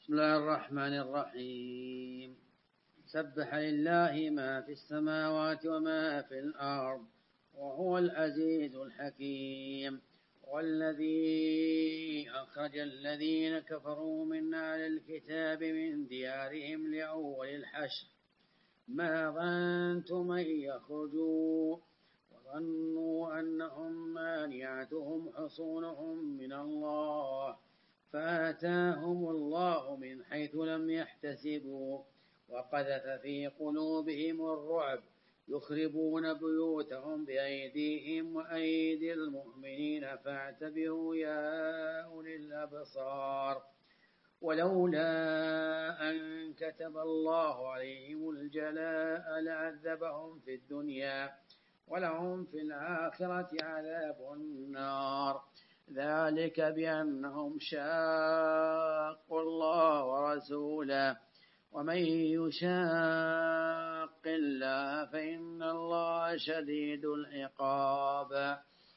بسم الله الرحمن الرحيم. سبح لله ما في السماوات وما في الأرض وهو العزيز الحكيم. والذي أخرج الذين كفروا من أهل الكتاب من ديارهم لأول الحشر ما ظننتم أن يخرجوا وظنوا أنهم مانعتهم حصونهم من الله فآتاهم الله من حيث لم يحتسبوا وقذف في قلوبهم الرعب يخربون بيوتهم بأيديهم وأيدي المؤمنين فاعتبروا يا أولي الأبصار. ولولا أن كتب الله عليهم الجلاء لعذبهم في الدنيا ولهم في الآخرة عذاب النار ذلك بأنهم شاقوا الله ورسوله ومن يشاق الله فإن الله شديد العقاب.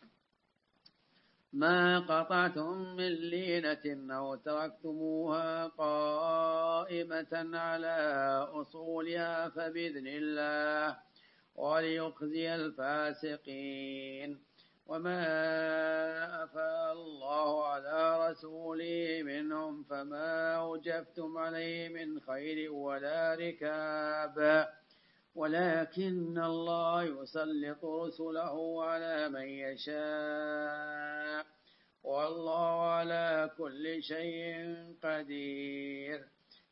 ما قطعتم من لينة أو تركتموها قائمة على أصولها فبإذن الله وليخزي الفاسقين. وما أفاء الله على رسوله منهم فما أوجفتم عليه من خير ولا ركاب ولكن الله يسلط رسله على من يشاء والله على كل شيء قدير.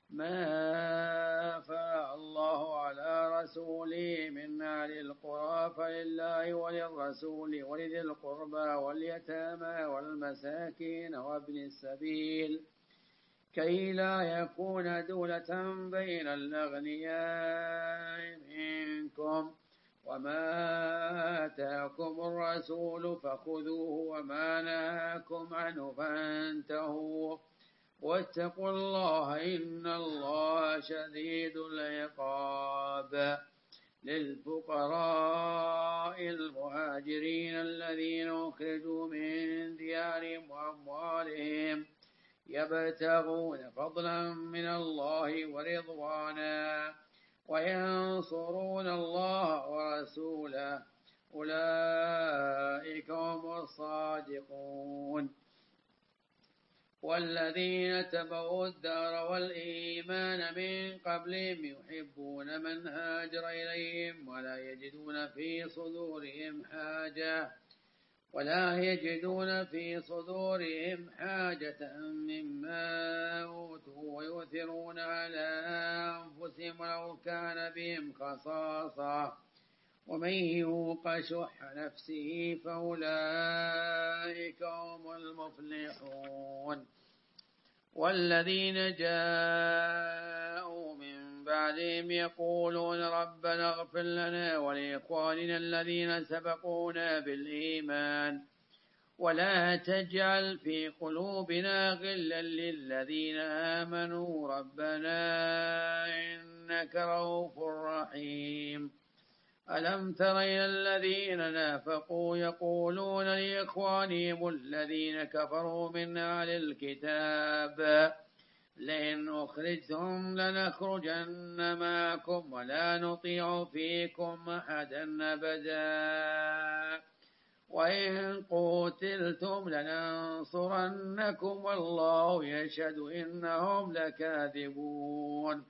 ما أفاء الله على رسوله من أهل القرى فلله وللرسول ولذي القربى واليتامى والمساكين وابن السبيل كي لا يكون دولة بين الأغنياء منكم. وما آتاكم الرسول فخذوه وما نهاكم عنه فانتهوا واتقوا الله إن الله شديد العقاب. للفقراء المهاجرين الذين أخرجوا من ديارهم وأموالهم يبتغون فضلا من الله ورضوانا وينصرون الله ورسوله أولئك هم الصادقون. والذين تبعوا الدار والإيمان من قبلهم يحبون من هاجر إليهم ولا يجدون في صدورهم حاجة مما أوتوا ويؤثرون على أنفسهم ولو كان بهم خصاصة ومن يوق شح نفسه فأولئك هم المفلحون. والذين جاءوا من بعدهم يقولون ربنا اغفر لنا ولإخواننا الذين سبقونا بالإيمان ولا تجعل في قلوبنا غلا للذين آمنوا ربنا إنك رؤوف رحيم. ألم تر إلى الذين نافقوا يقولون لإخوانهم الذين كفروا من أهل الكتاب لئن أخرجتم لنخرجن معكم ولا نطيع فيكم أحدا أبدا وإن قتلتم لننصرنكم والله يشهد إنهم لكاذبون.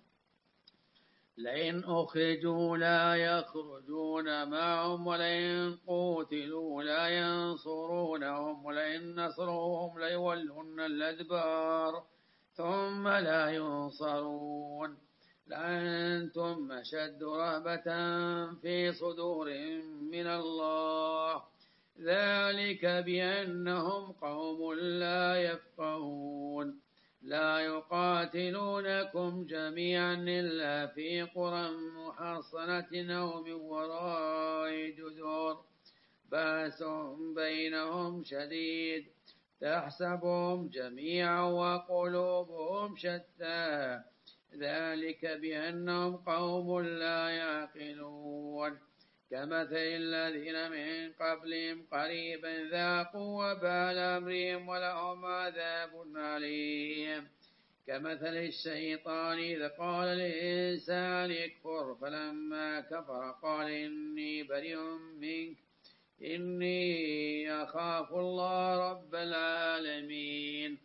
لئن أخرجوا لا يخرجون معهم ولئن قتلوا لا ينصرونهم ولئن نصروهم ليولون الأدبار ثم لا ينصرون لأنتم أشد رهبة في صدورهم من الله ذلك بأنهم قوم لا يفقهون. لا يقاتلونكم جميعا إلا في قرى محصنة أو من وراء جدر بأس بينهم شديد تحسبهم جميعا وقلوبهم شتى ذلك بأنهم قوم لا يعقلون. كمثل الذين من قبلهم قريبا ذاقوا وبال أمرهم ولهم عذاب أليم كمثل الشيطان إذ قال للإنسان اكفر فلما كفر قال إني بريء منك إني أخاف الله رب العالمين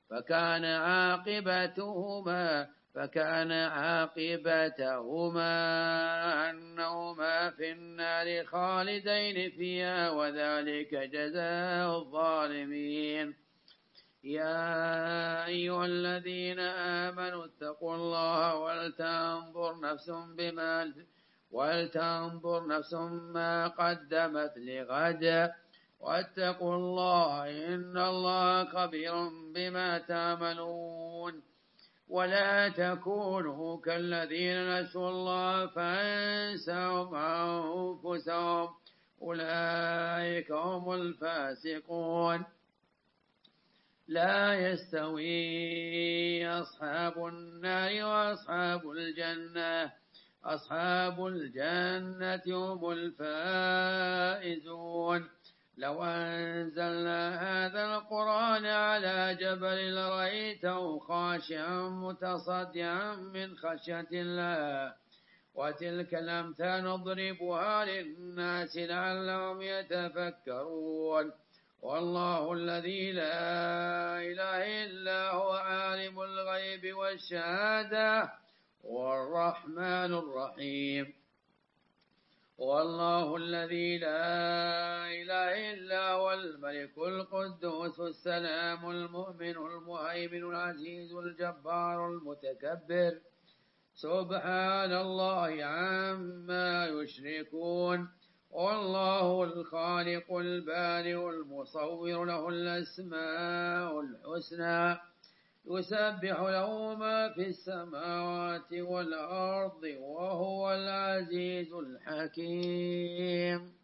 فكان عاقبتهما أنهما في النار خالدين فيها وذلك جزاء الظالمين يا أيها الذين آمنوا اتقوا الله ولتنظر نفس ما قدمت لغد واتقوا الله إن الله خبير بما تعملون ولا تكونوا كالذين نسوا الله فأنساهم أنفسهم أولئك هم الفاسقون لا يستوي أصحاب النار وأصحاب الجنة أصحاب الجنة هم الفائزون لو أنزلنا هذا القرآن على جبل لرأيته خاشعا متصدعا من خشية الله وتلك الأمثال نضربها للناس لعلهم يتفكرون والله الذي لا إله إلا هو عالم الغيب والشهادة والرحمن الرحيم والله الذي لا إله إلا هو الملك القدوس السلام المؤمن المهيمن العزيز الجبار المتكبر سبحان الله عما يشركون والله الخالق البارئ المصور له الأسماء الحسنى يسبح له ما في السماوات والأرض وهو العزيز الحكيم